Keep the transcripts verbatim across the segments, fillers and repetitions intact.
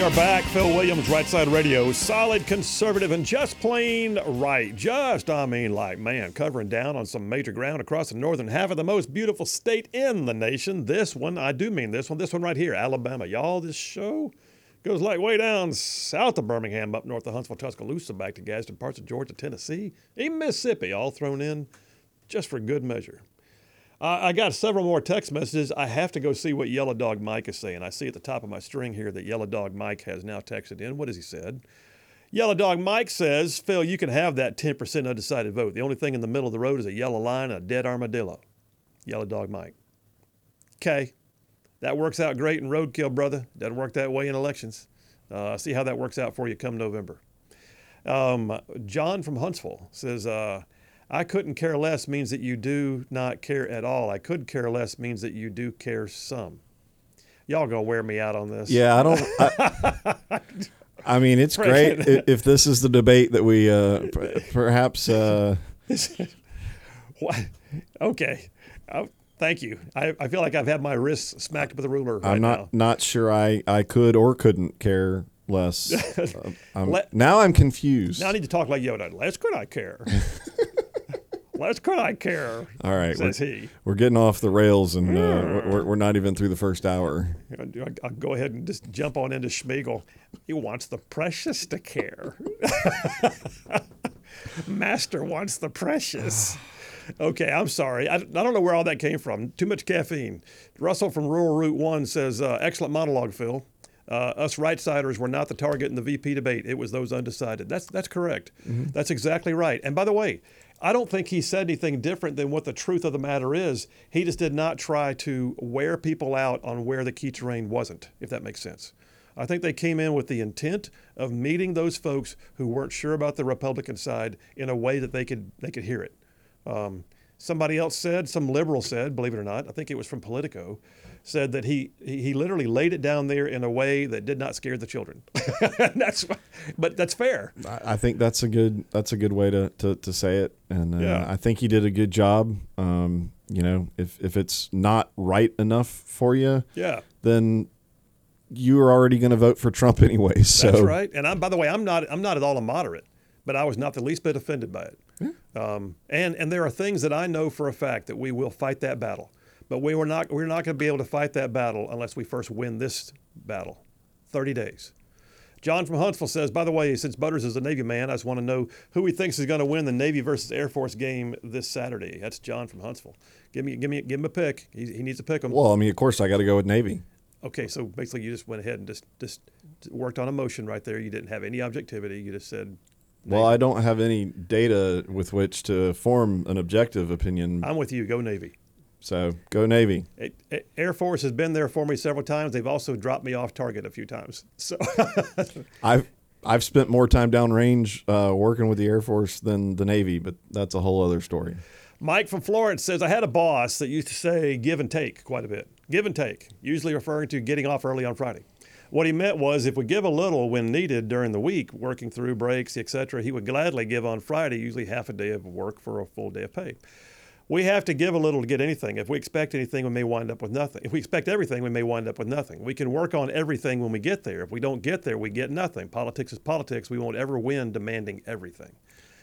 are back. Phil Williams, Right Side Radio. Solid, conservative, and just plain right. Just, I mean, like, man, covering down on some major ground across the northern half of the most beautiful state in the nation. This one, I do mean this one, this one right here, Alabama. Y'all, this show goes like way down south of Birmingham, up north of Huntsville, Tuscaloosa, back to Gadsden, parts of Georgia, Tennessee, even Mississippi, all thrown in just for good measure. Uh, I got several more text messages. I have to go see what Yellow Dog Mike is saying. I see at the top of my string here that Yellow Dog Mike has now texted in. What has he said? Yellow Dog Mike says, Phil, you can have that ten percent undecided vote. The only thing in the middle of the road is a yellow line and a dead armadillo. Yellow Dog Mike. Okay. That works out great in roadkill, brother. Doesn't work that way in elections. Uh, see how that works out for you come November. Um, John from Huntsville says, uh, I couldn't care less means that you do not care at all. I could care less means that you do care some. Y'all gonna wear me out on this. Yeah, I don't. I, I mean, it's great if this is the debate that we uh, perhaps. Uh, what? Okay. Uh, thank you. I, I feel like I've had my wrists smacked with a ruler right I'm not now. not sure I, I could or couldn't care less. uh, I'm, Let, now I'm confused. Now I need to talk like Yoda. Less could I care. Less could I care. All right, says we're, he. We're getting off the rails, and uh, we're, we're not even through the first hour. I'll go ahead and just jump on into Schmiegel. He wants the precious to care. Master wants the precious. Okay, I'm sorry. I, I don't know where all that came from. Too much caffeine. Russell from Rural Route one says, uh, excellent monologue, Phil. Uh, us right-siders were not the target in the V P debate. It was those undecided. That's that's correct. Mm-hmm. That's exactly right. And by the way, I don't think he said anything different than what the truth of the matter is. He just did not try to wear people out on where the key terrain wasn't, if that makes sense. I think they came in with the intent of meeting those folks who weren't sure about the Republican side in a way that they could they could hear it. Um, somebody else said, some liberal said, believe it or not, I think it was from Politico, said that he he literally laid it down there in a way that did not scare the children. that's, but that's fair. I think that's a good that's a good way to, to, to say it, and uh, yeah. I think he did a good job. Um, you know, if if it's not right enough for you, yeah, then you are already going to vote for Trump anyway. So that's right. And I'm by the way, I'm not I'm not at all a moderate, but I was not the least bit offended by it. Yeah. Um, and and there are things that I know for a fact that we will fight that battle. But we were not, we're not going to be able to fight that battle unless we first win this battle. thirty days. John from Huntsville says, by the way, since Butters is a Navy man, I just want to know who he thinks is going to win the Navy versus Air Force game this Saturday. That's John from Huntsville. Give me, give me, give him a pick. He, he needs to pick him. Well, I mean, of course, I got to go with Navy. Okay, so basically you just went ahead and just, just worked on emotion right there. You didn't have any objectivity. You just said Navy. Well, I don't have any data with which to form an objective opinion. I'm with you. Go Navy. So go Navy. Air Force has been there for me several times. They've also dropped me off target a few times. So I've I've spent more time downrange uh, working with the Air Force than the Navy, but that's a whole other story. Mike from Florence says, I had a boss that used to say give and take quite a bit. Give and take, usually referring to getting off early on Friday. What he meant was if we give a little when needed during the week, working through breaks, et cetera, he would gladly give on Friday, usually half a day of work for a full day of pay. We have to give a little to get anything. If we expect anything, we may wind up with nothing. If we expect everything, we may wind up with nothing. We can work on everything when we get there. If we don't get there, we get nothing. Politics is politics. We won't ever win demanding everything.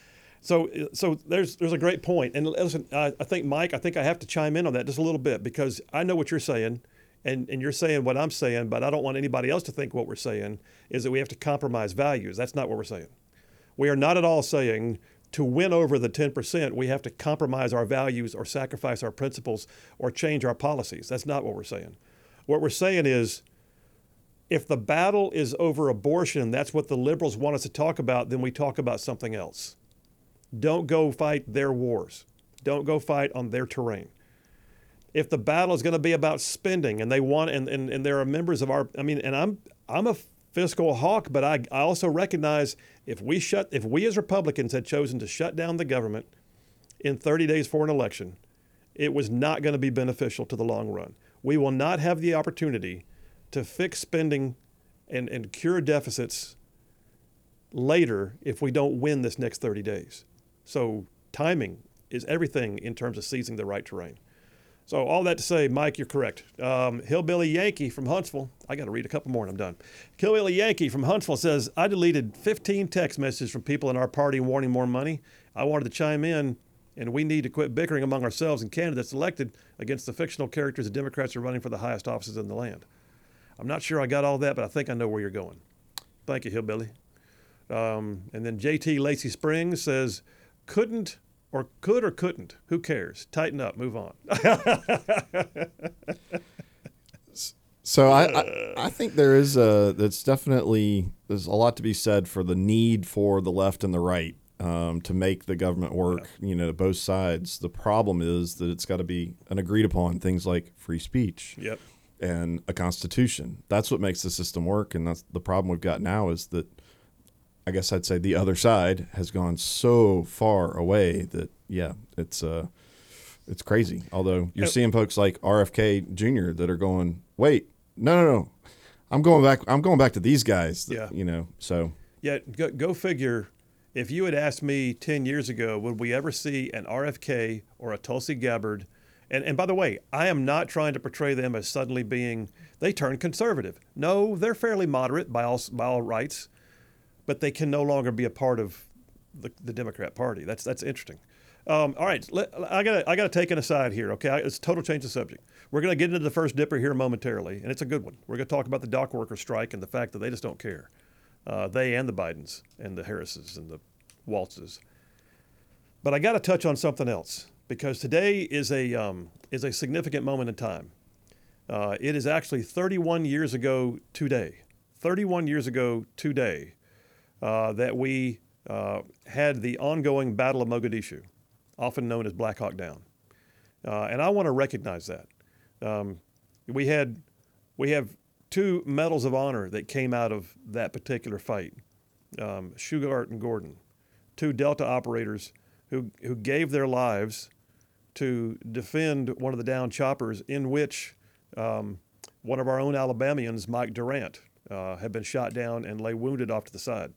So so there's there's a great point. And listen, I, I think, Mike, I think I have to chime in on that just a little bit because I know what you're saying, and, and you're saying what I'm saying, but I don't want anybody else to think what we're saying is that we have to compromise values. That's not what we're saying. We are not at all saying to win over the ten percent, we have to compromise our values or sacrifice our principles or change our policies. That's not what we're saying. What we're saying is if the battle is over abortion, that's what the liberals want us to talk about, then we talk about something else. Don't go fight their wars. Don't go fight on their terrain. If the battle is going to be about spending and they want, and, and, and there are members of our, I mean, and I'm I'm a fiscal hawk, but I, I also recognize if we shut, if we as Republicans had chosen to shut down the government in thirty days for an election, it was not going to be beneficial to the long run. We will not have the opportunity to fix spending and, and cure deficits later if we don't win this next thirty days. So timing is everything in terms of seizing the right terrain. So all that to say, Mike, you're correct. Um, Hillbilly Yankee from Huntsville. I got to read a couple more and I'm done. Hillbilly Yankee from Huntsville says, I deleted fifteen text messages from people in our party wanting more money. I wanted to chime in, and we need to quit bickering among ourselves and candidates elected against the fictional characters the Democrats are running for the highest offices in the land. I'm not sure I got all that, but I think I know where you're going. Thank you, Hillbilly. Um, and then J T Lacey Springs says, couldn't or could or couldn't. Who cares? Tighten up. Move on. So I, I, I think there is a, that's definitely, there's a lot to be said for the need for the left and the right um, to make the government work, yeah. you know, both sides. The problem is that it's got to be an agreed upon things like free speech yep. and a constitution. That's what makes the system work. And that's the problem we've got now is that I guess I'd say the other side has gone so far away that, yeah, it's uh, it's crazy. Although you're seeing folks like R F K Junior that are going, wait, no, no, no, I'm going back. I'm going back to these guys. That, yeah. You know, so. Yeah, go, go figure. If you had asked me ten years ago, would we ever see an R F K or a Tulsi Gabbard? And, and by the way, I am not trying to portray them as suddenly being, they turned conservative. No, they're fairly moderate by all, by all rights. But they can no longer be a part of the, the Democrat Party. That's that's interesting. Um, all right, let, I got I got to take an aside here. Okay, it's a total change of subject. We're going to get into the first dipper here momentarily, and it's a good one. We're going to talk about the dock worker strike and the fact that they just don't care. Uh, they and the Bidens and the Harrises and the Waltzes. But I got to touch on something else because today is a um, is a significant moment in time. Uh, it is actually thirty-one years ago today. thirty-one years ago today. Uh, that we uh, had the ongoing Battle of Mogadishu, often known as Black Hawk Down. Uh, and I want to recognize that. Um, we had, we have two medals of honor that came out of that particular fight. Um, Shugart and Gordon, two Delta operators who, who gave their lives to defend one of the downed choppers in which um, one of our own Alabamians, Mike Durant, uh, had been shot down and lay wounded off to the side.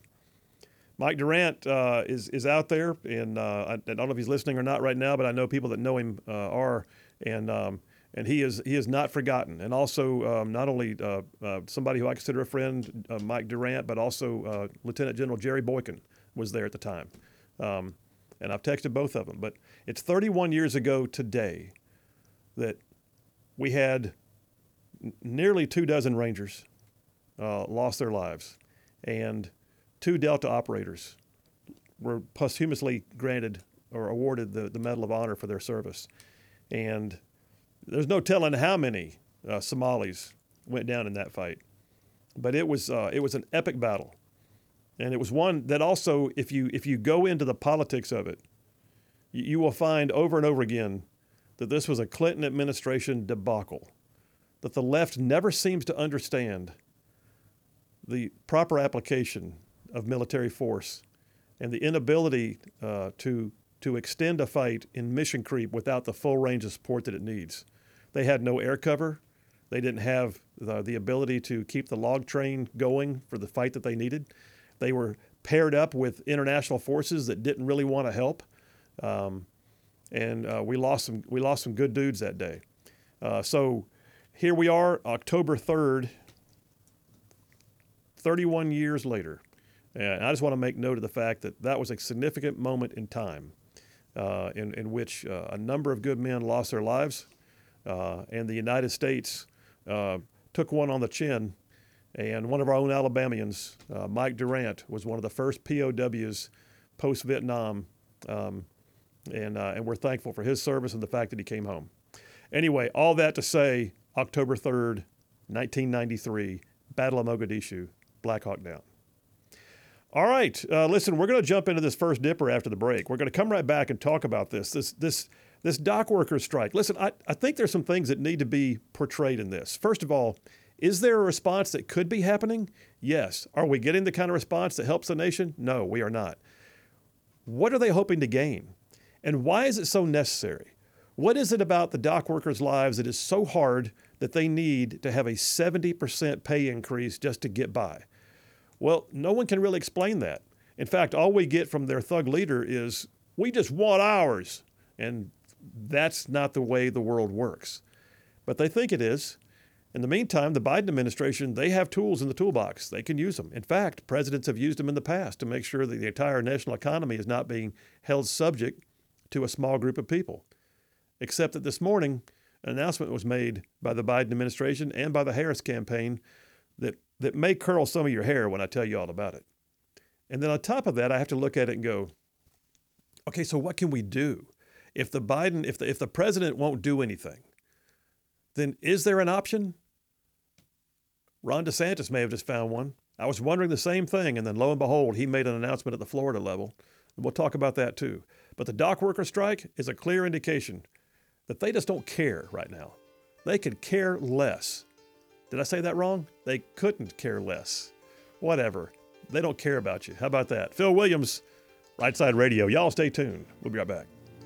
Mike Durant uh, is is out there, and uh, I, I don't know if he's listening or not right now, but I know people that know him uh, are, and um, and he is he is not forgotten. And also um, not only uh, uh, somebody who I consider a friend, uh, Mike Durant, but also uh, Lieutenant General Jerry Boykin was there at the time, um, and I've texted both of them. But it's thirty-one years ago today that we had n- nearly two dozen Rangers uh, lost their lives, and two Delta operators were posthumously granted or awarded the, the Medal of Honor for their service. And there's no telling how many uh, Somalis went down in that fight. But it was uh, it was an epic battle. And it was one that also, if you if you go into the politics of it, you, you will find over and over again that this was a Clinton administration debacle, that the left never seems to understand the proper application of military force and the inability uh, to to extend a fight in mission creep without the full range of support that it needs. They had no air cover. They didn't have the, the ability to keep the log train going for the fight that they needed. They were paired up with international forces that didn't really want to help, um, and uh, we lost some we lost some good dudes that day. Uh, so here we are, October third, thirty-one years later. And I just want to make note of the fact that that was a significant moment in time uh, in, in which uh, a number of good men lost their lives, uh, and the United States uh, took one on the chin. And one of our own Alabamians, uh, Mike Durant, was one of the first P O Ws post-Vietnam, um, and, uh, and we're thankful for his service and the fact that he came home. Anyway, all that to say, October third, nineteen ninety-three, Battle of Mogadishu, Black Hawk Down. All right, uh, listen, we're going to jump into this first dipper after the break. We're going to come right back and talk about this, this, this, this dock workers strike. Listen, I, I think there's some things that need to be portrayed in this. First of all, is there a response that could be happening? Yes. Are we getting the kind of response that helps the nation? No, we are not. What are they hoping to gain? And why is it so necessary? What is it about the dock workers' lives that is so hard that they need to have a seventy percent pay increase just to get by? Well, no one can really explain that. In fact, all we get from their thug leader is, we just want ours. And that's not the way the world works. But they think it is. In the meantime, the Biden administration, they have tools in the toolbox. They can use them. In fact, presidents have used them in the past to make sure that the entire national economy is not being held subject to a small group of people. Except that this morning, an announcement was made by the Biden administration and by the Harris campaign that, that may curl some of your hair when I tell you all about it. And then on top of that, I have to look at it and go, okay, so what can we do? If the Biden, if the, if the president won't do anything, then is there an option? Ron DeSantis may have just found one. I was wondering the same thing, and then lo and behold, he made an announcement at the Florida level. We'll talk about that too. But the dock worker strike is a clear indication that they just don't care right now. They could care less. Did I say that wrong? They couldn't care less. Whatever. They don't care about you. How about that? Phil Williams, Right Side Radio. Y'all stay tuned. We'll be right back.